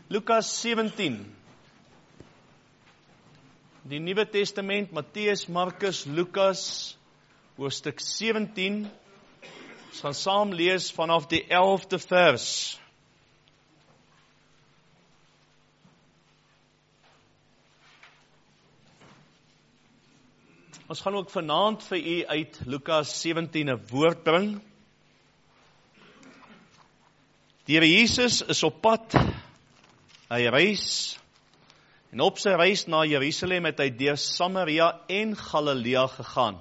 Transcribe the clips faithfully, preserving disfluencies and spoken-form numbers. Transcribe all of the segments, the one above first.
Lukas sewentien. Die Nuwe Testament, Matteus, Markus, Lukas, hoofstuk sewentien. Ons gaan saam lees vanaf die elfde vers. Ons gaan ook vanaand vir u uit Lukas sewentien 'n woord bring. Die Here Jesus is op pad. Hy reis, en op sy reis na Jerusalem het hy deur Samaria en Galilea gegaan.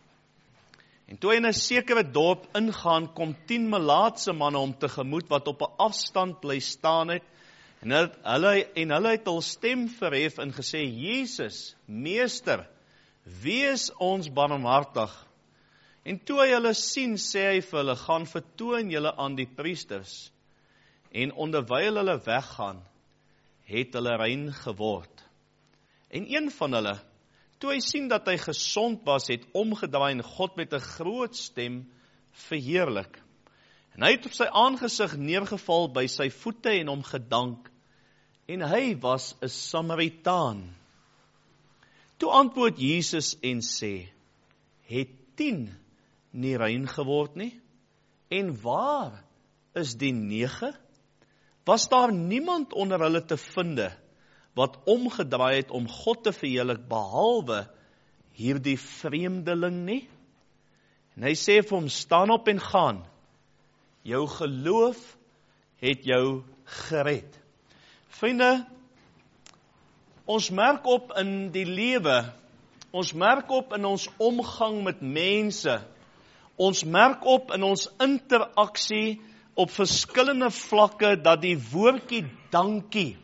En toe hy in 'n sekere dorp ingaan, kom tien melaatse manne hom tegemoet wat op 'n afstand bly staan het, en hulle en hulle het hul stem verhef en gesê: Jesus, Meester, wees ons barmhartig. En toe hy hulle sien, sê hy vir hulle: gaan vertoon julle aan die priesters. En onderwyl hulle weggaan, het hulle rein geword. En een van hulle, toe hy sien dat hy gesond was, het omgedraai en God met 'n groot stem verheerlik. En hy het op sy aangesig neergeval by sy voete en hom gedank. En hy was 'n Samaritaan. Toe antwoord Jesus en sê: het tien nie rein geword nie? En waar is die nege? Was daar niemand onder hulle te vinde wat omgedraai het om God te verheerlik behalwe hierdie vreemdeling nie? En hy sê vir hom: staan op en gaan. Jou geloof het jou gered. Vriende, ons merk op in die lewe, ons merk op in ons omgang met mense, ons merk op in ons interaksie op verskillende vlakke dat die woordjie dankie,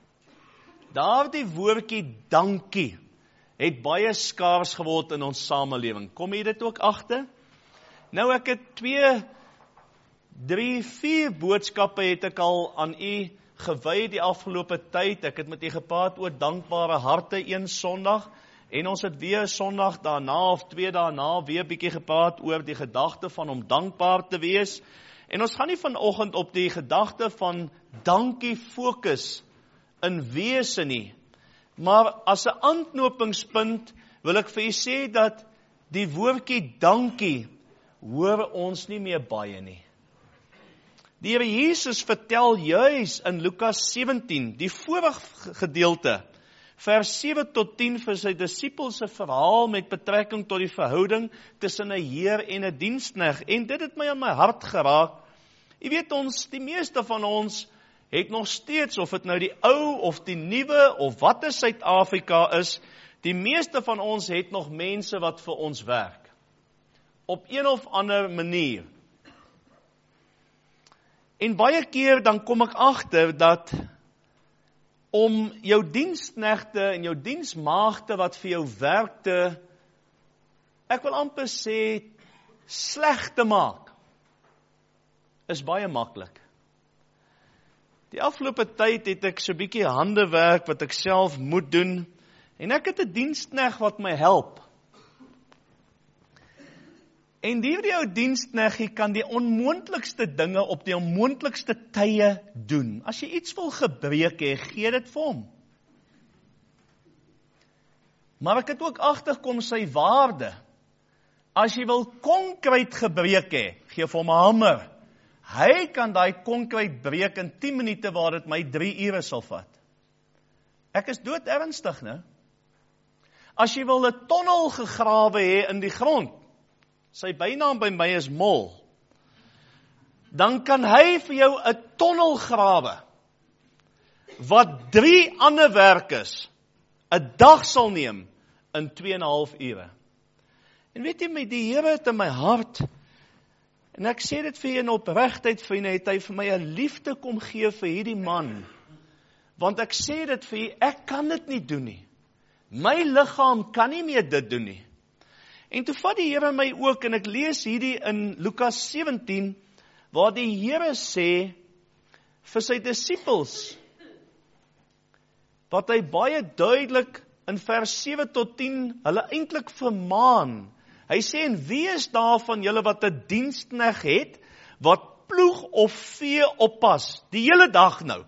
daardie woordjie dankie, het baie skaars geword in ons samelewing. Kom jy dit ook agter? Nou ek het twee, drie, vier boodskappe het ek al aan u gewy die afgelope tyd. Ek het met u gepraat oor dankbare harte een Sondag, en ons het weer Sondag daarna of twee daarna weer bietjie gepraat oor die gedagte van om dankbaar te wees. En ons gaan nie vanoggend op die gedagte van dankie fokus in wese nie, maar as 'n aanknopingspunt wil ek vir u sê dat die woordjie dankie hoor ons nie meer baie nie. Die Here Jesus vertel juis in Lukas sewentien, die vorige gedeelte, vers sewe tot tien, vir sy disippels se verhaal met betrekking tot die verhouding tussen 'n heer en 'n diensknegt, en dit het my aan my hart geraak. Jy weet ons, die meeste van ons het nog steeds, of het nou die ou of die nuwe of wat is Suid-Afrika is, die meeste van ons het nog mense wat vir ons werk, op een of ander manier. En baie keer dan kom ek agter dat om jou diensknegte en jou diensmaagde wat vir jou werkte, ek wil amper sê, sleg te maak, is baie maklik. Die afgelope tyd het ek so 'n bietjie handewerk wat ek self moet doen, en ek het 'n diensknegt wat my help. En hierdie ou dienskneggie kan die onmoontlikste dinge op die onmoontlikste tye doen. As jy iets wil gebreek hê, gee dit vir hom. Maar ek het ook agterkom sy waarde. As jy wil konkreet gebreek hê, gee vir hom 'n hamer. Hy kan daai konkreet breek in tien minute waar dit my drie ure sal vat. Ek is dood ernstig, né? As jy wil 'n tonnel gegrawe hê in die grond, sy bynaam by my is Mol, dan kan hy vir jou 'n tonnel grawe, wat drie ander werkers 'n dag sal neem in twee en 'n half ure. En weet jy, my die Here het in my hart, en ek sê dit vir jy in opregtheid, vriende, het hy vir my 'n liefde kom gee vir hierdie man, want ek sê dit vir jy, ek kan dit nie doen nie. My liggaam kan nie meer dit doen nie. En toe vat die Here my ook, en ek lees hierdie in Lukas sewentien, waar die Here sê vir sy disippels, wat hy baie duidelik in vers sewe tot tien, hulle eintlik vermaan. Hy sê, en wie is daar van julle wat 'n diensknegt het, wat ploeg of vee oppas, die hele dag nou,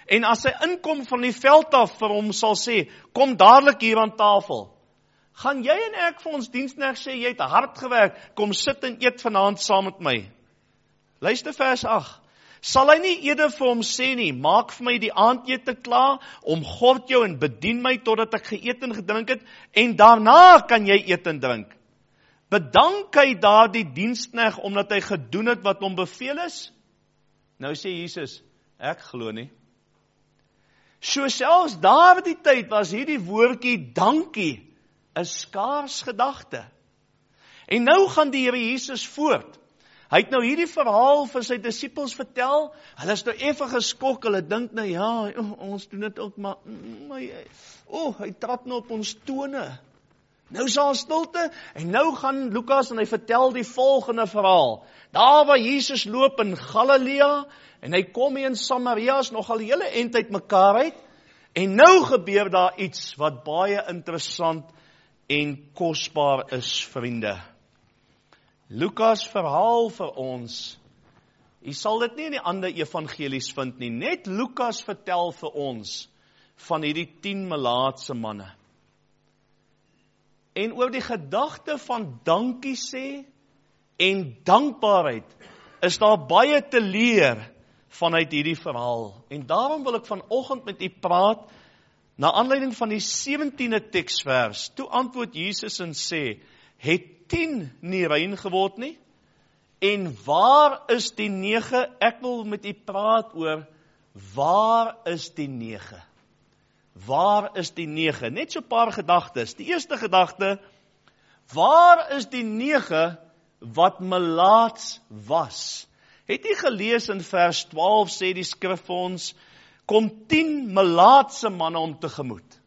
En as hy inkom van die veld af vir hom sal sê, kom dadelik hier aan tafel. Gaan jy en ek vir ons diensknegt sê, jy het hard gewerk, kom sit en eet vanaand saam met my. Luister vers agt. Sal hy nie eerder vir hom sê nie, maak vir my die aandete klaar, omgord jou en bedien my totdat ek geëet en gedrink het, en daarna kan jy eet en drink. Bedank hy daar die diensknegt omdat hy gedoen het wat hom beveel is? Nou sê Jesus, ek glo nie. So selfs daar die tyd was hierdie woordjie dankie 'n skaars gedagte. En nou gaan die Here Jesus voort. Hy het nou hierdie verhaal vir sy disippels vertel. Hulle is nou effe geskok. Hulle dink nou ja, ons doen dit ook maar maar o, oh, hy trap nou op ons tone. Nou is daar stilte en nou gaan Lukas en hy vertel die volgende verhaal. Daar waar Jesus loop in Galilea en hy kom hier in Samaria, is nogal die hele eindtyd mekaar uit. En nou gebeur daar iets wat baie interessant en kosbaar is, vriende. Lukas verhaal vir ons, jy sal dit nie in die ander evangelies vind nie, net Lukas vertel vir ons van hierdie tien melaatse manne. En oor die gedagte van dankie sê en dankbaarheid is daar baie te leer vanuit hierdie verhaal. En daarom wil ek vanoggend met u praat na aanleiding van die sewentiende teksvers. Toe antwoord Jesus en sê, het tien nie rein geword nie? En waar is die nege? Ek wil met u praat oor, waar is die nege? Waar is die nege? Net so 'n paar gedagtes. Die eerste gedagte, waar is die nege wat melaats was? Het jy gelees in vers twaalf, sê die skrif vir ons, kom tien melaatse manne om tegemoet.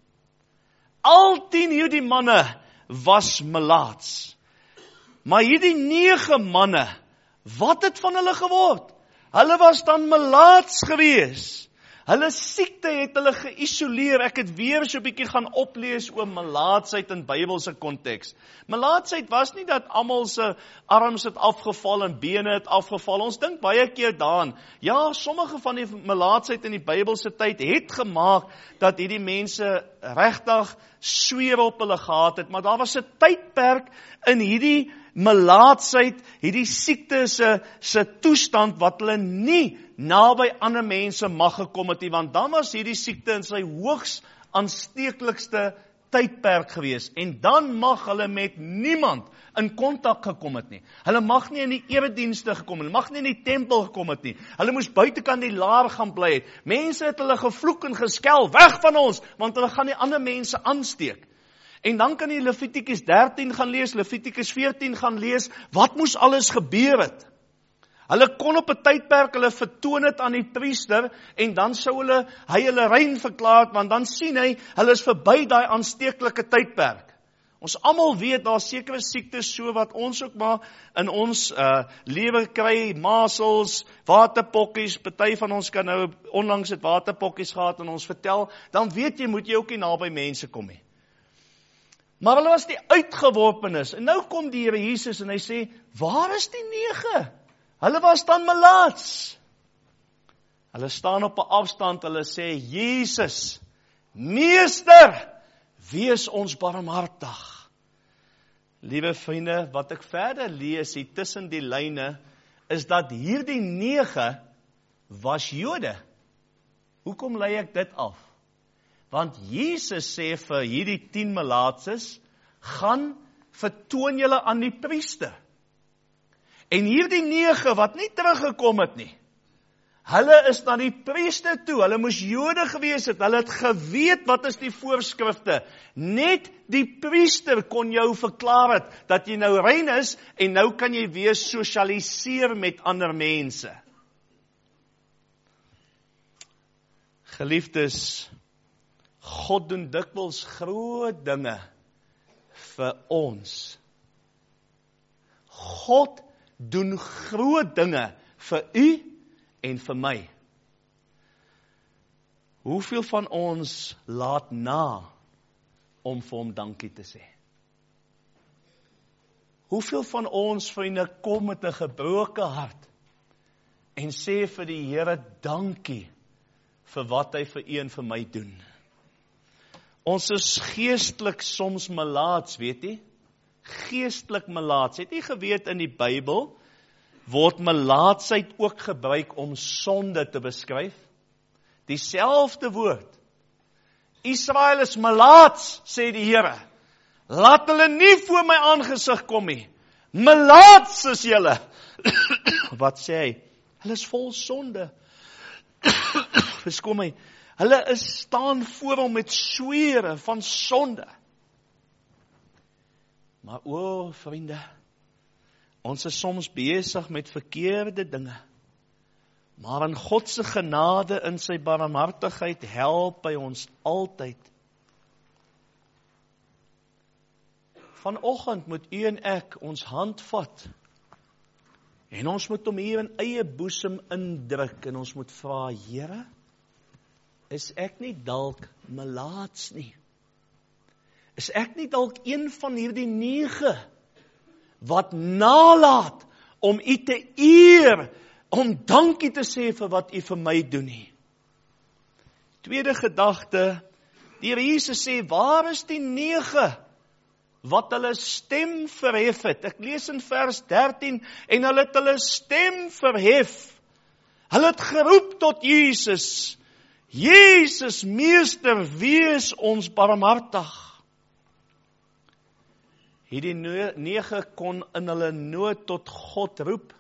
Al tien hierdie manne was melaats. Maar hierdie nege manne, wat het van hulle geword? Hulle was dan melaats gewees. Hulle siekte het hulle geïsoleer. Ek het weer so 'n bietjie gaan oplees oor melaatsheid in Bybelse konteks. Melaatsheid was nie dat almal se arms het afgeval en bene het afgeval. Ons dink baie keer daaraan. Ja, sommige van die melaatsheid in die Bybelse tyd het gemaak dat hierdie mense regtig sweer op hulle gehad het, maar daar was 'n tydperk in hierdie melaatsheid, hierdie siekte se se toestand wat hulle nie naby ander mense mag gekom het nie, want dan was hierdie siekte in sy hoogs aansteeklikste tydperk gewees, en dan mag hulle met niemand in kontak gekom het nie. Hulle mag nie in die eredienste gekom het, hulle mag nie in die tempel gekom het nie. Hulle moes buitekant die laar gaan bly het. Mense het hulle gevloek en geskel, weg van ons, want hulle gaan die ander mense aansteek. En dan kan jy Levitikus dertien gaan lees, Levitikus veertien gaan lees, wat moes alles gebeur het? Hulle kon op 'n tydperk hulle vertoon het aan die priester, en dan sou hulle, hy hulle rein verklaar het, want dan sien hy, hulle is verby daai aansteeklike tydperk. Ons almal weet, daar sekere siektes so wat ons ook maar in ons uh, lewe kry, masels, waterpokkies, party van ons kan nou onlangs het waterpokkies gehad en ons vertel, dan weet jy, moet jy ook nie naby mense kom nie. Maar hulle was die uitgeworpenes, en nou kom die Here Jesus en hy sê, waar is die nege? Hulle was dan melaats. Hulle staan op 'n afstand, hulle sê, Jesus, Meester, wees ons barmhartig. Liewe vriende, wat ek verder lees hier tussen die lyne, is dat hierdie nege was Jode. Hoekom lei ek dit af? Want Jesus sê vir hierdie tien melaatses, gaan vertoon julle aan die priester. En hierdie nege wat nie teruggekom het nie, hulle is na die priester toe, hulle moes Jode gewees het, hulle het geweet wat is die voorskrifte. Net die priester kon jou verklaar het, dat jy nou rein is, en nou kan jy weer sosialiseer met ander mense. Geliefdes, God doen dikwels groot dinge vir ons. God doen groot dinge vir u en vir my. Hoeveel van ons laat na om vir hom dankie te sê? Hoeveel van ons, vriende, kom met 'n gebroke hart en sê vir die Here dankie vir wat hy vir u en vir my doen. Ons is geestelik soms melaats, weet jy? Geestelik melaats. Het jy geweet in die Bybel word melaatsheid ook gebruik om sonde te beskryf? Dieselfde woord. Israel is melaats, sê die Here. Laat hulle nie voor my aangesig kom nie. Melaats is julle. Wat sê hy? Hulle is vol sonde. Verskom my. Hulle is staan voor hom met swere van sonde. Maar o, vriende, ons is soms besig met verkeerde dinge. Maar in God se genade, in sy barmhartigheid, help hy ons altyd. Vanoggend moet u en ek ons hand vat. En ons moet hom hier in eie boesem indruk. En ons moet vra, Here, is ek nie dalk melaats nie? Is ek nie dalk een van hierdie nege wat nalaat om u te eer, om dankie te sê vir wat u vir my doen nie? Tweede gedagte, die Here Jesus sê, waar is die nege wat hulle stem verhef het? Ek lees in vers dertien, en hulle het hulle stem verhef. Hulle het geroep tot Jesus, Jesus, Meester, wees ons barmhartig. Hierdie nege kon in hulle nood tot God roep.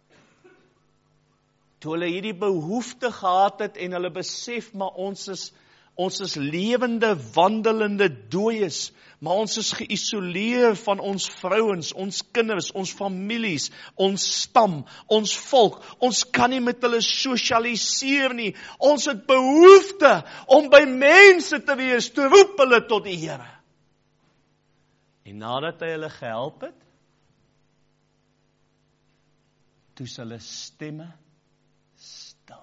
Toe hulle hierdie behoefte gehad het en hulle besef, maar ons is, ons is lewende, wandelende dooies, maar ons is geïsoleer van ons vrouens, ons kinders, ons families, ons stam, ons volk. Ons kan nie met hulle sosialiseer nie. Ons het behoefte om by mense te wees, te roep hulle tot die Here. En nadat hy hulle gehelp het, toe is hulle stemme stil.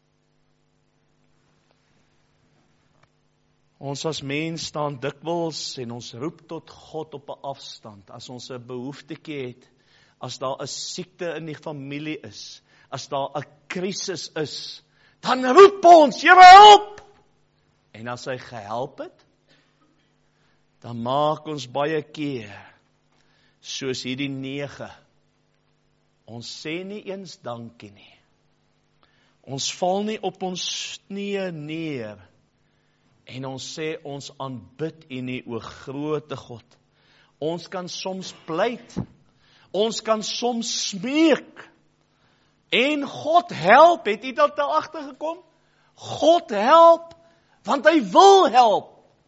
Ons as mens staan dikwels en ons roep tot God op 'n afstand, as ons 'n behoeftetjie het, as daar 'n siekte in die familie is, as daar 'n krisis is, dan roep ons, Here, help! En as hy gehelp het, dan maak ons baie keer, soos hierdie nege, ons sê nie eens dankie nie. Ons val nie op ons knieë neer, en ons sê ons aanbid U nie, o groote God. Ons kan soms pleit, ons kan soms smeek, en God help, het U dat daar agtergekom? God help, want hy wil help.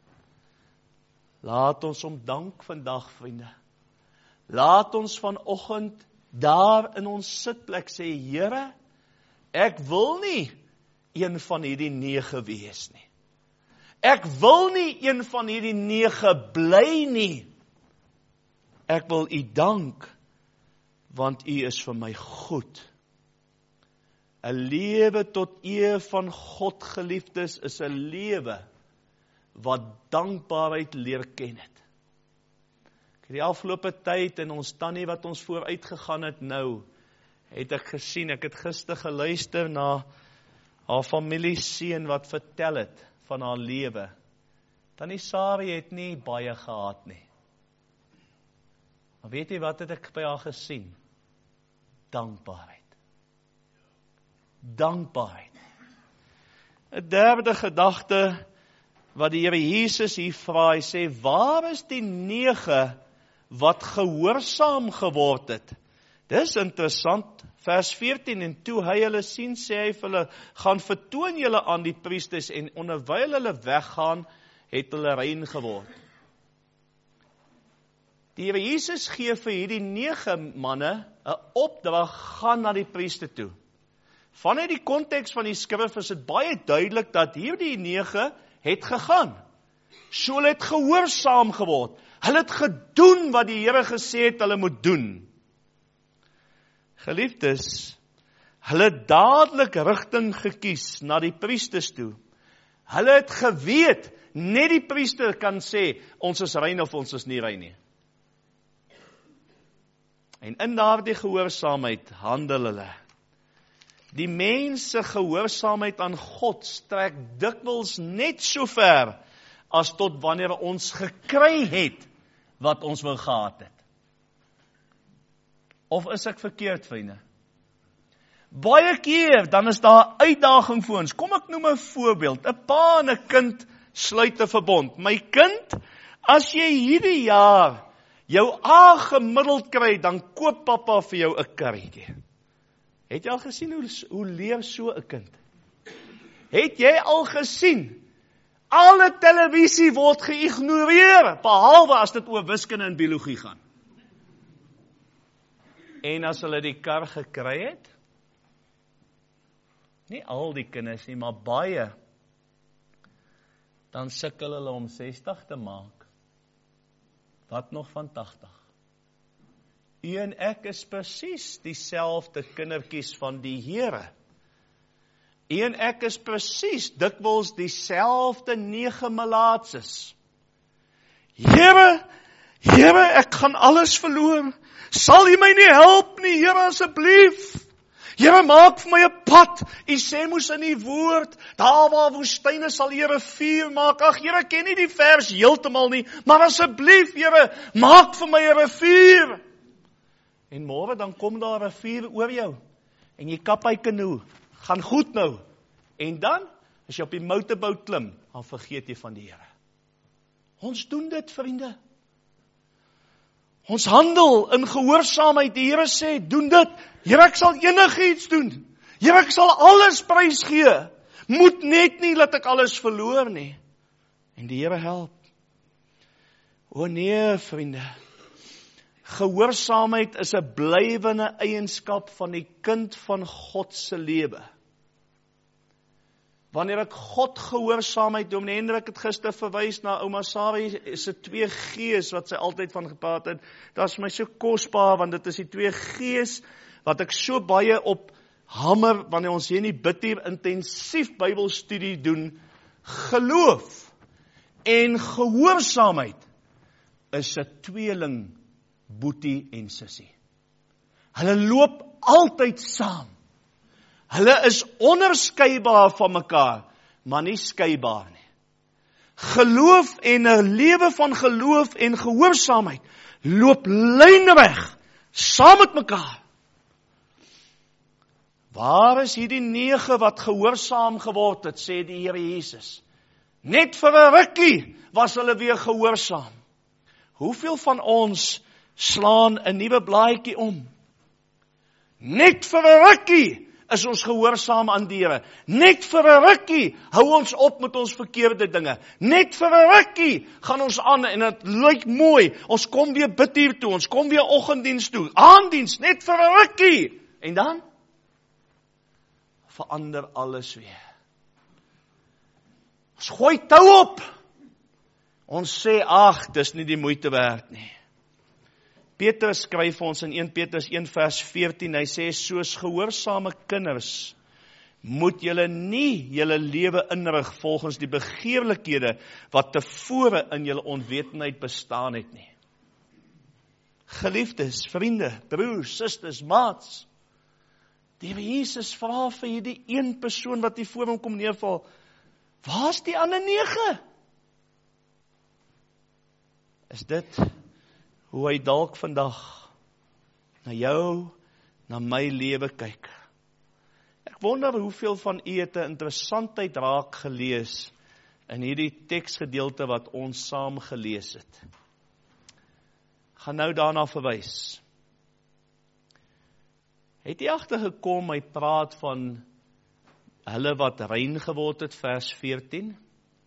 Laat ons hom dank vandag, vriende. Laat ons vanoggend daar in ons sitplek sê, Here, ek wil nie een van hierdie nege wees nie. Ek wil nie een van hierdie nege bly nie. Ek wil U dank, want U is vir my goed. 'n Lewe tot eer van God, geliefdes, is 'n lewe wat dankbaarheid leer ken het. Ek het die afgelope tyd en ons tannie wat ons vooruit gegaan het nou, het ek gesien, ek het gister geluister na haar familieseun wat vertel het van haar lewe. Tannie Sari het nie baie gehad nie. Maar weet jy wat het ek by haar gesien? Dankbaarheid. Dankbaarheid. 'n Derde gedagte wat die Here Jesus hier vra, hy sê, waar is die nege wat gehoorsaam geword het? Dis interessant, vers veertien, en toe hy hulle sien, sê hy vir hulle, gaan vertoon julle aan die priesters, en onderwyl hulle weggaan, het hulle rein geword. Die Here Jesus gee vir hierdie nege manne 'n opdrag, gaan na die priester toe. Vanuit die konteks van die skrif is dit baie duidelik dat hierdie nege het gegaan. So hulle het gehoorsaam geword. Hulle het gedoen wat die Here gesê het hulle moet doen. Geliefdes, hulle het dadelik rigting gekies na die priesters toe. Hulle het geweet, net die priester kan sê, ons is rein of ons is nie rein nie. En in daardie gehoorsaamheid handel hulle. Die mens se gehoorsaamheid aan God strek dikwels net so ver as tot wanneer ons gekry het wat ons wou gehad het. Of is ek verkeerd, vriende? Baie keer, dan is daar 'n uitdaging vir ons. Kom ek noem 'n voorbeeld. 'n Pa en 'n kind sluit 'n verbond. My kind, as jy hierdie jaar jou A gemiddeld kry, dan koop pappa vir jou 'n karretjie. Het jy al gesien hoe, hoe leer so 'n kind? Het jy al gesien? Alle televisie word geïgnoreer, behalwe as dit oor wiskunde en biologie gaan. En as hulle die kar gekry het, nie al die kinders nie, maar baie, dan sukkel hulle om sestig te maak. Wat nog van tagtig? U en ek is presies dieselfde kindertjies van die Here. U en ek is presies dikwels dieselfde nege malaatses. Here, Here, ek gaan alles verloor. Sal U my nie help nie, Here, asseblief? Here, maak vir my 'n pad. U sê mos in die woord, daar waar woestyne sal U 'n rivier maak. Ag, Here, ken nie die vers heeltemal nie, maar asseblief, Here, maak vir my 'n rivier. En môre dan kom daar 'n rivier oor jou en jy kap hy kanoe. Gaan goed nou. En dan, as jy op die motorboot klim, dan vergeet jy van die Here. Ons doen dit, vriende. Ons handel in gehoorsaamheid. Die Here sê, doen dit. Here, ek sal enigiets doen. Here, ek sal alles prys gee. Moet net nie laat ek alles verloor nie. En die Here help. O nee, vriende. Gehoorsaamheid is 'n blywende eienskap van die kind van God se lewe. Wanneer ek God gehoorsaamheid doen, en Hendrik het gister verwys na ouma Sari se twee G's wat sy altyd van gepraat het. Dit is my so kosbaar, want dit is die twee G's wat ek so baie op hamer, wanneer ons hier in die bid hier intensief Bybelstudie doen. Geloof en gehoorsaamheid is 'n tweeling, boetie en sussie. Hulle loop altyd saam. Hulle is onderskeibaar van mekaar, maar nie skeibaar nie. Geloof en 'n lewe van geloof en gehoorsaamheid loop lynreg saam met mekaar. Waar is hierdie nege wat gehoorsaam geword het, sê die Here Jesus. Net vir 'n rukkie was hulle weer gehoorsaam. Hoeveel van ons slaan 'n nuwe blaadjie om? Net vir 'n rukkie is ons gehoorsaam aan die Here. Net vir 'n rukkie hou ons op met ons verkeerde dinge. Net vir 'n rukkie gaan ons aan en dit lyk mooi. Ons kom weer bid hier toe, ons kom weer oggenddiens toe, aanddiens, net vir 'n rukkie. En dan verander alles weer. Ons gooi tou op. Ons sê, ag, dis nie die moeite werd nie. Petrus skryf ons in eerste Petrus een vers veertien, hy sê, soos gehoorsame kinders, moet julle nie julle lewe inrig volgens die begeerlikhede wat tevore in julle onwetendheid bestaan het nie. Geliefdes, vriende, broers, susters, maats, die Here Jesus vra vir hierdie een persoon wat hier voor hom kom neerval, waar is die ander nege? Is dit hoe hy dalk vandag na jou, na my lewe kyk? Ek wonder hoeveel van u het 'n interessantheid raak gelees in hierdie teksgedeelte wat ons saam gelees het. Gaan nou daarna verwys. Het jy agtergekom, hy praat van hulle wat rein geword het, vers veertien?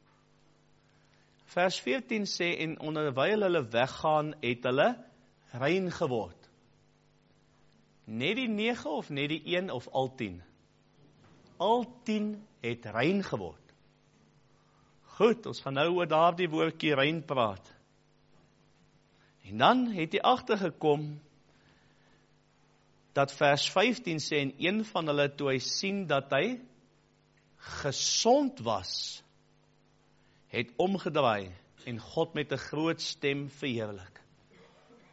Vers veertien sê, en onderwyl hulle weggaan, het hulle rein geword. Net die nege of net die een of al tien? Al tien het rein geword. Goed, ons gaan nou oor daardie woordjie rein praat. En dan het hy agtergekom, dat vers vyftien sê, en een van hulle, toe hy sien dat hy gesond was, het omgedraai en God met 'n groot stem verheerlik.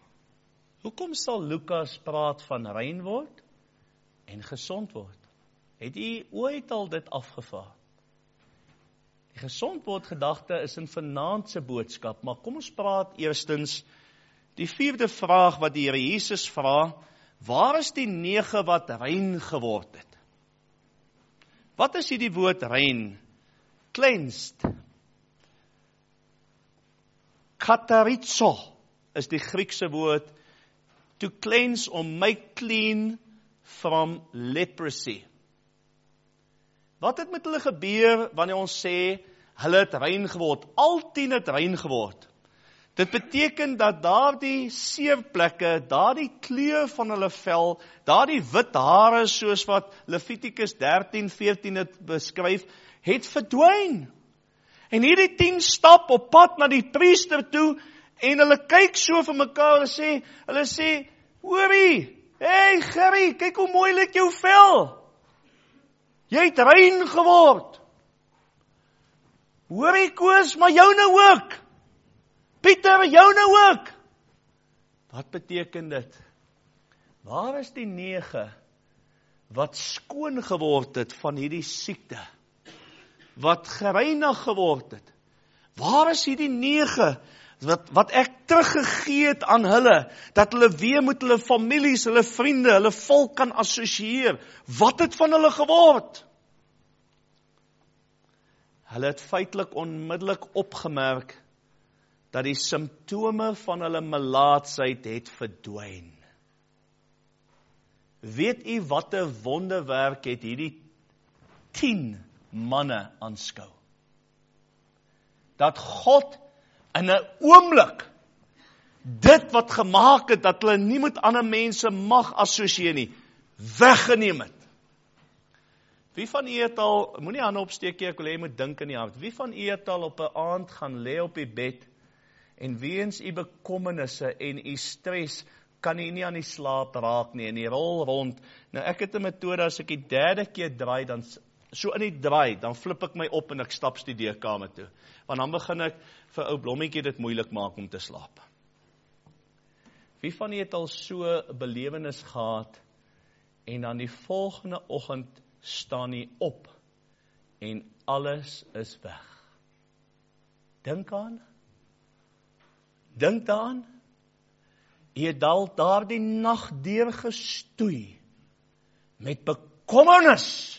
Hoekom sal Lukas praat van rein word en gesond word? Het jy ooit al dit afgevaar? Die gesond word gedagte is in vanaand se boodskap, maar kom ons praat eerstens die vierde vraag wat die Here Jesus vra, waar is die nege wat rein geword het? Wat is hierdie woord rein? Cleansed. Katarizo is die Griekse woord, to cleanse or make clean from leprosy. Wat het met hulle gebeur wanneer ons sê, hulle het rein geword, al tien het rein geword? Dit beteken dat daardie seerplekke, daardie kleur van hulle vel, daardie wit hare soos wat Levitikus dertien veertien het beskryf, het verdwyn. En hierdie tien stap op pad na die priester toe, en hulle kyk so vir mekaar en sê, hulle sê, hoorie, hey Gerrie, kyk hoe mooi lyk jou vel. Jy het rein geword. Hoorie Koos, maar jou nou ook. Pieter, jou nou ook. Wat beteken dit? Waar is die nege wat skoon geword het van hierdie siekte? Wat gereinig geword het? Waar is hierdie nege wat, wat ek teruggegee het aan hulle, dat hulle weer met hulle families, hulle vriende, hulle volk kan assosieer? Wat het van hulle geword? Hulle het feitelik onmiddellik opgemerk dat die simptome van hulle melaatsheid het verdwyn. Weet u wat 'n wonderwerk het hierdie tien manne aanskou? Dat God in 'n oomblik dit wat gemaak het, dat hulle nie met ander mense mag assosieer nie, weggeneem het. Wie van u het al, moenie hande opsteek, ek wil hê jy moet dink in die hart, wie van u het al op 'n aand gaan lê op die bed, en weens u bekommernisse en u stres, kan u nie aan die slaap raak nie, en die rol rond. Nou ek het 'n metode, as ek die derde keer draai, dan so in die draai, dan flip ek my op en ek stap studeerkamer toe. Want dan begin ek vir ou Blommetjie dit moeilik maak om te slaap. Wie van u het al so 'n belewenis gehad, en dan die volgende oggend staan u op, en alles is weg? Dink aan. Dink daaraan. U het al daardie nag deurgestoei, met bekommernis.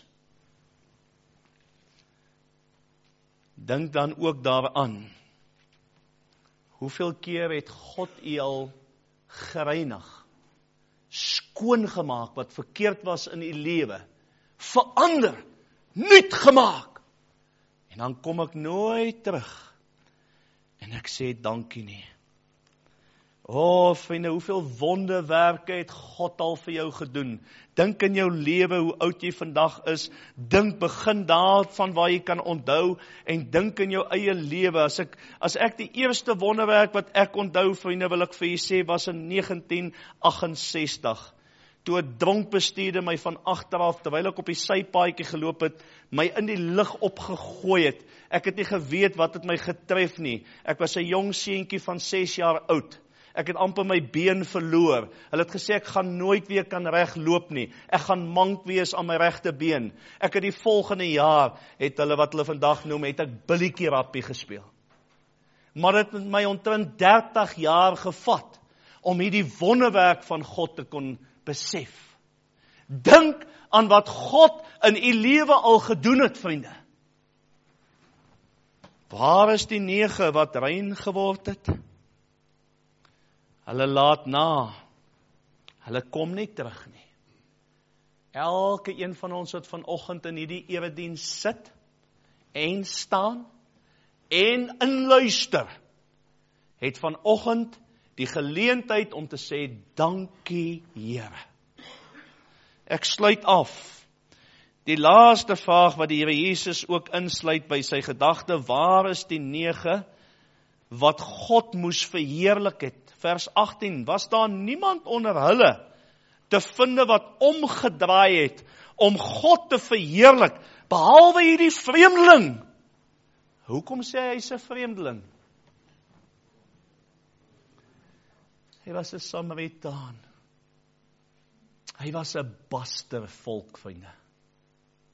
Dink dan ook daaraan, hoeveel keer het God u al gereinig, skoongemaak wat verkeerd was in u lewe, verander, nuut gemaak. En dan kom ek nooit terug, en ek sê dankie nie. O, vriende, hoeveel wonderwerke het God al vir jou gedoen. Dink in jou lewe, hoe oud jy vandag is. Dink, begin daar van waar jy kan onthou, en dink in jou eie lewe. As ek, as ek die eerste wonderwerk wat ek onthou, vriende, wil ek vir jy sê, was in negentien agt-en-sestig. Toe 'n dronkbestuurder my van agteraf, terwyl ek op die sypaadjie geloop het, my in die lug opgegooi het. Ek het nie geweet wat het my getref nie. Ek was 'n jong seentjie van ses jaar oud. Ek het amper my been verloor. Hulle het gesê ek gaan nooit weer kan reg loop nie. Ek gaan mank wees aan my regte been. Ek het die volgende jaar, het hulle wat hulle vandag noem, het ek billetjie rappie gespeel. Maar dit het my omtrent dertig jaar gevat, om hierdie wonderwerk van God te kon besef. Dink aan wat God in u lewe al gedoen het, vriende. Waar is die nege wat rein geword het? Hulle laat na. Hulle kom nie terug nie. Elke een van ons wat vanoggend in hierdie erediens sit en staan en inluister, het vanoggend die geleentheid om te sê dankie Here. Ek sluit af. Die laaste vraag wat die Here Jesus ook insluit by sy gedagte, waar is die nege wat God moes verheerlik het? Vers agttien, was daar niemand onder hulle te finde wat omgedraai het om God te verheerlik, behalwe hierdie vreemdeling? Hoekom sê hy hy's 'n vreemdeling? Hy was 'n Samaritaan. Hy was 'n baster volk, vriende.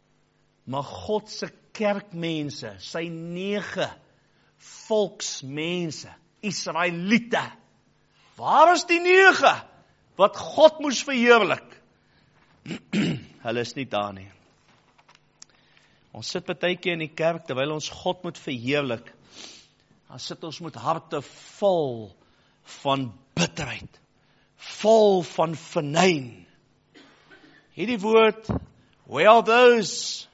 maar God se kerkmense, sy nege volksmense, Israeliete, waar is die nege wat God moes verheerlik? Hulle is nie daar nie. Ons sit partykeer in die kerk, terwyl ons God moet verheerlik, dan sit ons met harte vol van bitterheid, vol van venyn. Hierdie woord, where are those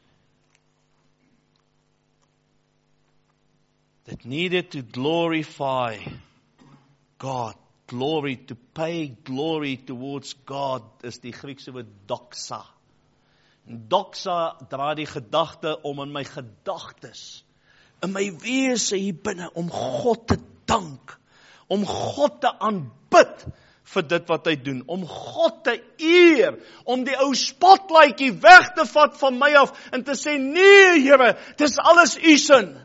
that needed to glorify God, glory, to pay glory towards God, is die Griekse woord doxa. Doxa dra die gedagte om in my gedagtes, in my wese hier binne, om God te dank, om God te aanbid vir dit wat hy doen, om God te eer, om die ou spotlightjie weg te vat van my af, en te sê, nee Here, dis alles u sin.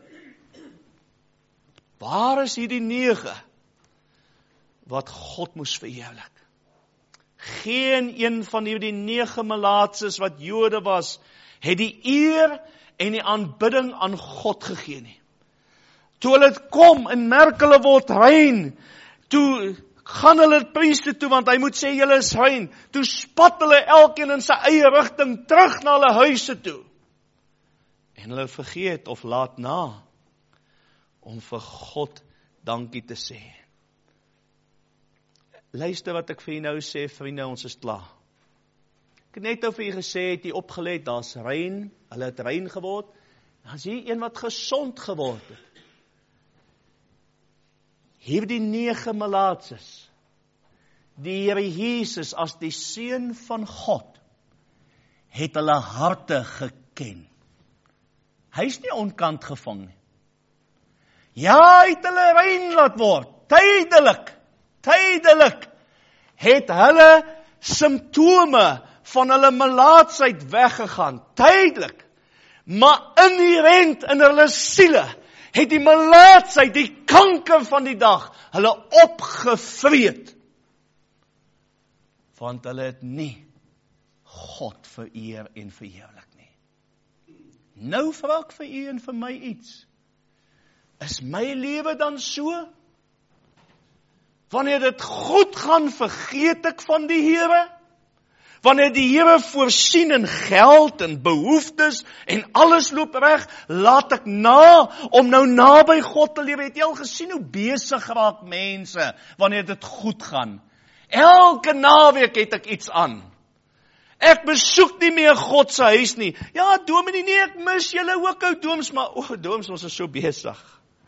Waar is hierdie nege, wat God moes verheerlik? Geen een van hierdie nege melaatses wat Jode was, het die eer en die aanbidding aan God gegee nie. Toe hulle kom en merk hulle word rein, toe gaan hulle priester toe, want hy moet sê julle is rein, toe spat hulle elkeen in sy eie rigting terug na hulle huise toe. En hulle vergeet of laat na, om vir God dankie te sê. Luister wat ek vir jy nou sê, vriende, ons is klaar. Ek het net nou vir jy gesê, het jy opgelet, daar is rein, hulle het rein geword, dan is hier een wat gesond geword het. Hier die nege melaatses, die Here Jesus as die Seun van God, het hulle harte geken. Hy is nie onkant gevang nie. Ja, hy het hulle rein laat word, tydelik, tydelik, het hulle simptome van hulle melaatsheid weggegaan, tydelik, maar inherent in hulle siele, het die melaatsheid, die kanker van die dag, hulle opgevreet, want hulle het nie God vereer en verheerlik nie. Nou vra ek vir u en vir my iets, is my lewe dan so? Wanneer dit goed gaan, vergeet ek van die Here? Wanneer die Here voorsien in geld en behoeftes en alles loop reg, laat ek na om nou naby God te lewe. Het jy al gesien hoe besig raak mense wanneer dit goed gaan? Elke naweek het ek iets aan. Ek besoek nie meer God se huis nie. Ja, dominee, nee, ek mis julle ook ou dooms, maar o, dooms, ons is so besig.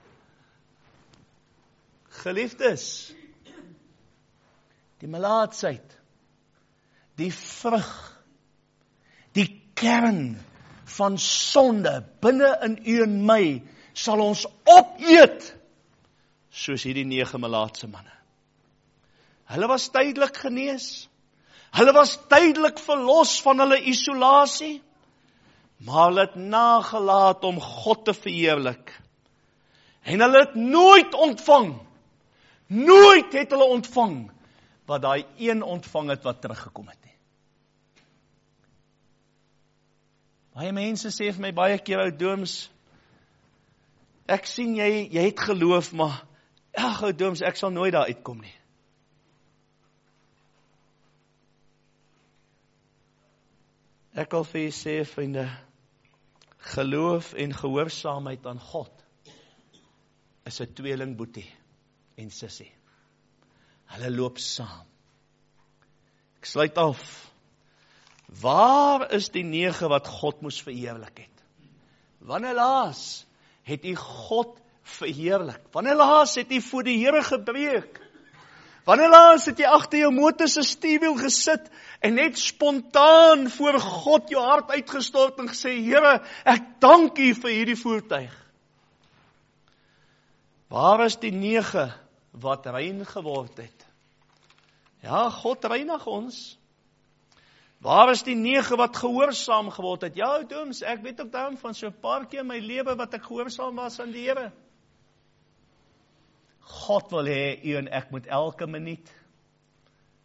Geliefdes, die melaatsheid, die vrug, die kern van sonde binne in u en my, sal ons opeet, soos hierdie nege melaatse manne. Hulle was tydelik genees, hulle was tydelik verlos van hulle isolasie, maar hulle het nagelaat om God te verheerlik. En hulle het nooit ontvang, nooit het hulle ontvang, wat daai een ontvang het wat teruggekom het nie. Baie mense sê vir my baie keer, ou dooms, ek sien jy, jy het geloof, maar, ag ou dooms, ek sal nooit daar uitkom nie. Ek wil vir jy sê, vriende, geloof en gehoorsaamheid aan God, is 'n tweeling boetie en sussie. Hulle loop saam. Ek sluit af. Waar is die nege wat God moes verheerlik het? Wanneer laas het u God verheerlik? Wanneer laas het u voor die Here gebreek? Wanneer laas het jy agter jou motor se stuurwiel gesit en net spontaan voor God jou hart uitgestort en gesê, Here, ek dank u vir hierdie voertuig. Waar is die nege wat rein geword het? Ja, God reinig ons. Waar is die nege wat gehoorsaam geword het? Ja, dooms, ek weet ook daarom van so 'n paar keer in my lewe wat ek gehoorsaam was aan die Here. God wil hê u en ek moet elke minuut,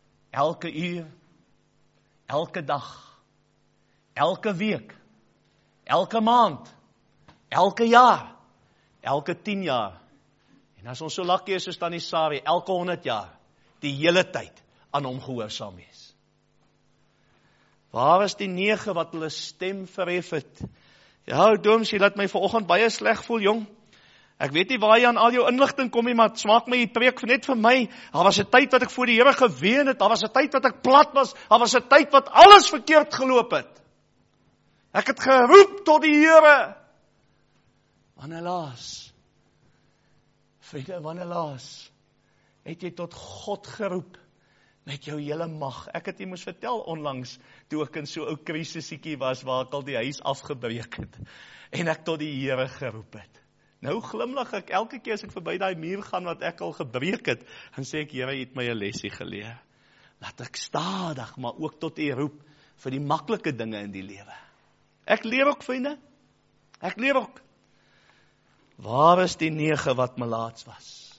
elke uur, elke dag, elke week, elke maand, elke jaar, elke tien jaar. En as ons so lucky is soos Tannie Sari, elke honderd jaar, die hele tyd aan hom gehoorsaam wees. Waar is die nege wat hulle stem verhef het? Ja, Dooms, jy laat my vanoggend baie sleg voel, jong. Ek weet nie waar jy aan al jou inligting kom nie, maar het smaak my die preek net vir my. Daar was 'n tyd wat ek voor die Here geween het, daar was 'n tyd wat ek plat was, daar was 'n tyd wat alles verkeerd geloop het. Ek het geroep tot die Here. Wanneer laas? Vriende, wanneer laas? Het jy tot God geroep met jou hele mag? Ek het jy moes vertel onlangs, toe ek in so 'n ou krisisiekie was, waar ek al die huis afgebreek het, en ek tot die Here geroep het. Nou glimlag ek elke keer as ek verby daai muur gaan wat ek al gebreek het, en sê ek, Here, jy het my 'n lesie geleer. Laat ek stadig, maar ook tot U roep vir die maklike dinge in die lewe. Ek leer ook, vriende. Ek leer ook. Waar is die nege wat melaats was?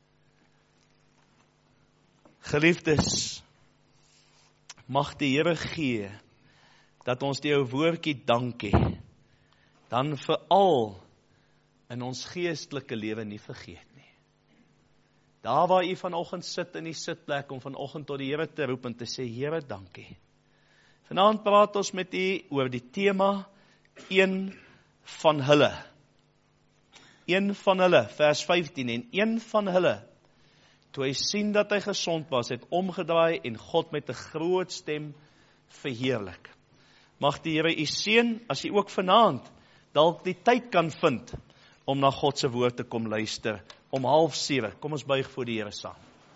Geliefdes, mag die Here gee dat ons die ou woordjie dankie dan veral in ons geestelike lewe nie vergeet nie. Daar waar u vanoggend sit in die sitplek om vanoggend tot die Here te roep en te sê, Here, dankie. Vanaand praat ons met u oor die tema, een van hulle. Een van hulle, vers vyftien, en een van hulle, toe hy sien dat hy gesond was, het omgedraai en God met 'n groot stem verheerlik. Mag die Here u seën, as u ook vanaand dalk die tyd kan vind om na God se woord te kom luister, om half sewe. Kom ons buig voor die Here saam.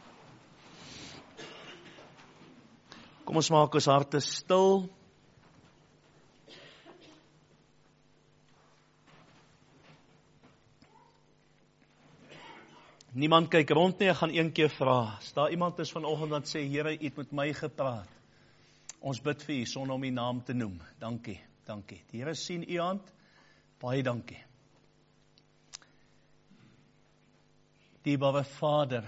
Kom ons maak ons harte stil. Niemand kyk rond nie, ek gaan een keer vra. As daar iemand is vanoggend wat sê, Here, u het met my gepraat. Ons bid vir u, sonder om u naam te noem. Dankie, dankie. Die Here sien u hand. Baie dankie. Dierbare Vader,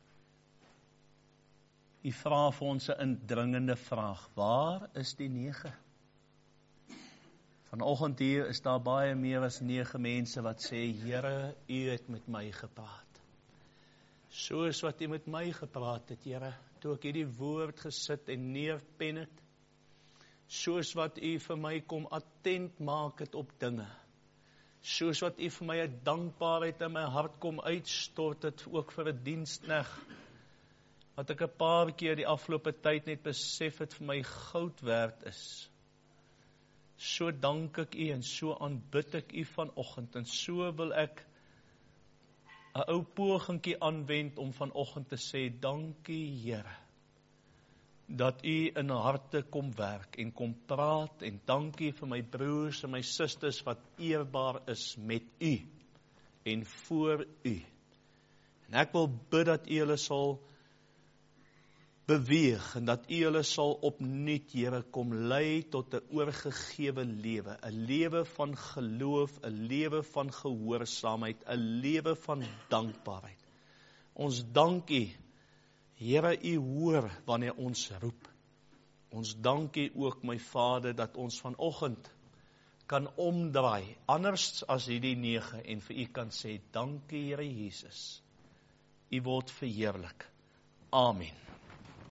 u vra vir ons 'n indringende vraag. Waar is die nege? Vanoggend hier is daar baie meer as nege mense wat sê, Here, u het met my gepraat. Soos wat u met my gepraat het, Here, toe ek hierdie woord gesit en neerpen het, soos wat u vir my kom attent maak het op dinge, soos wat u vir my 'n dankbaarheid in my hart kom uitstort het, ook vir 'n diensknegt, wat ek 'n paar keer die afgelope tyd net besef het vir my goud werd is. So dank ek u en so aanbid ek u vanoggend, en so wil ek 'n ou pogingkie aanwend om vanoggend te sê, dankie Here, dat u in harte kom werk en kom praat, en dankie vir my broers en my susters wat eerbaar is met u en voor u. En ek wil bid dat u hulle sal beweeg en dat u hulle sal opnuut, Here, kom lei tot 'n oorgegewe lewe, 'n lewe van geloof, 'n lewe van gehoorsaamheid, 'n lewe van dankbaarheid. Ons dank u, Here, u hoor wanneer ons roep. Ons dank u ook, my Vader, dat ons vanoggend kan omdraai, anders as hierdie nege, en vir u kan sê, dankie Here Jesus. U word verheerlik. Amen.